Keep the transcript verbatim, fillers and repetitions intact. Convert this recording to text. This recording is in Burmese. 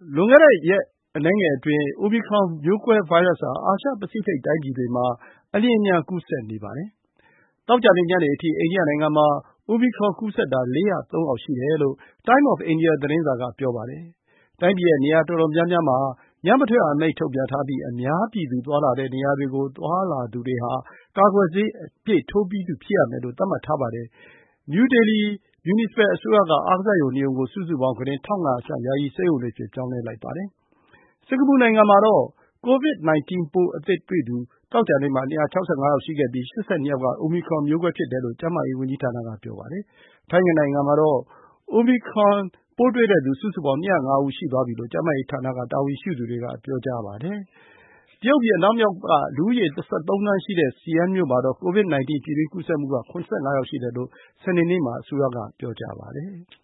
လွန်ခဲ့တဲ့ရက်အနည်းငယ်အတွင်း Omicron မျိုးကွဲဗိုင်းရပ်စ်ဟာ အာရှပစိဖိတ်တိုင်းပြည်တွေမှာ အလျင်အမြန်ကူးစက်နေပါတယ်။ သောကြာနေ့ညနေအထိ အိန္ဒိယနိုင်ငံမှာ Omicron ကူးစက်တာ လေးရာသုံး ယောက်ရှိတယ်လို့ Time of India သတင်းစာက ပြောပါတယ်။ တိုင်းပြည်ရဲ့နေရာအတော်များများမှာ ညမထွက်ရအမိန့်ထုတ်ပြန်ထားပြီး အများပြည်သူသွားလာတဲ့နေရာတွေကို သွားလာသူတွေဟာ ကာကွယ်ဆေးအပြည့်ထိုးပြီးသူဖြစ်ရမယ်လို့ သတ်မှတ်ထားပါတယ်။ နယူးဒေလီမြူနီစပယ်အစိုးရက အားကစားရုံ နှစ်ရုံကို စုစုပေါင်း ကုတင် ၁,၅၀၀ ယာယီဆေးရုံတွေအဖြစ် ပြောင်းလဲလိုက်ပါတယ်။ စင်္ကာပူနိုင်ငံမှာတော့ ကိုဗစ် 19 ပိုးအသစ်တွေ့သူ သောကြာနေ့မှာ ၂၆၅ ယောက်ရှိခဲ့ပြီး ၈၂ ယောက်က Omicron မျိုးကွဲဖြစ်တယ်လို့ ကျန်းမာရေးဝန်ကြီးဌာနက ပြောပါတယ်။ ထိုင်းနိုင်ငံမှာတော့ Omicron ပိုးတွေ့သူ စုစုပေါင်း ၂၀၅ ဦး ရှိသွားပြီလို့ ကျန်းမာရေးဌာနတာဝန်ရှိသူတွေက ပြောပါတယ်။ တရုတ်ပြည်အနောက်မြောက်က လူဦးရေ ၁၃ သန်းရှိတဲ့ Xi'an မြို့မှာတော့ ကိုဗစ် 19 ပြည်တွင်းကူးစက်မှုက ၇၅ ယောက်ရှိတယ်လို့ စနေနေ့မှာ အစိုးရက ပြောပါတယ်။